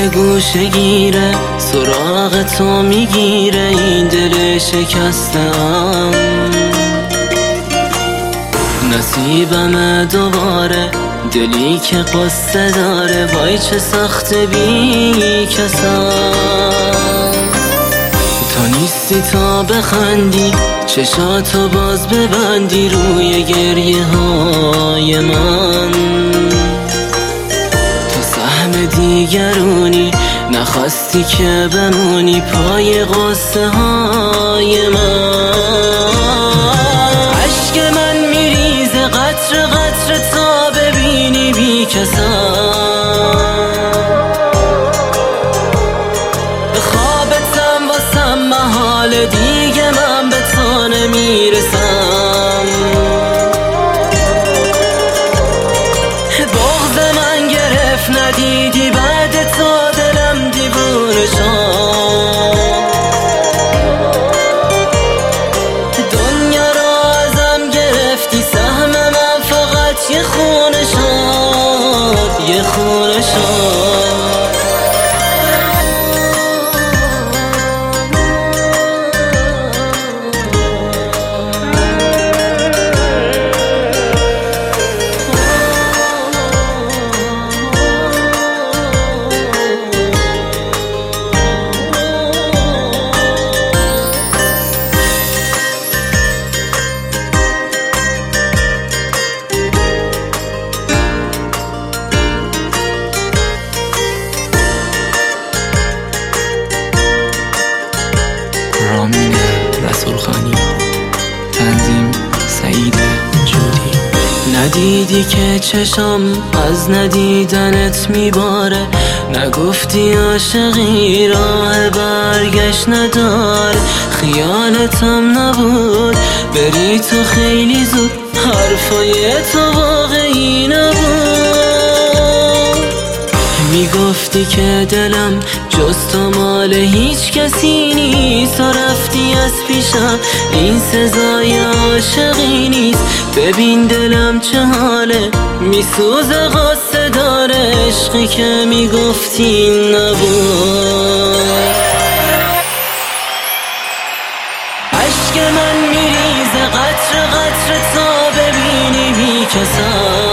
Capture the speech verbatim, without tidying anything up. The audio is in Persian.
یه گوشه گیره سراغ تو میگیره این دل شکستم. نصیبم دوباره دلی که قصه داره، وای چه سخت بی کسم. تا نیستی تا بخندی چشاتو باز ببندی روی گریه های من. تو سهم دیگرونی نخواستی که بمونی پای قصه های من. عشق من میریزه قطر قطر تا ببینی بی کسم. به خوابتم واسم محال دیگه من به تو نمیرسم. بغض من گرفت ندیدی بعد تو دلم دیوونه شد. دنیا رو ازم گرفتی سهم من فقط یه خونه شد، یه خونه شد. رامین رسولخانی، تنظیم سعید جودی. ندیدی که چشم از ندیدنت میباره، نگفتی عاشقی راه برگشت نداره. خیالتم نبود بری تو خیلی زود، حرفای تو واقعی نبود. میگفتی که دلم جز تو مال هیچ کسی نیست، و رفتی از پیشم این سزای عاشقی نیست. ببین دلم چه حاله میسوزه قصه داره، عشقی که میگفتی نبود. عشق من میریزه قطر قطر تا ببینی بی کسم.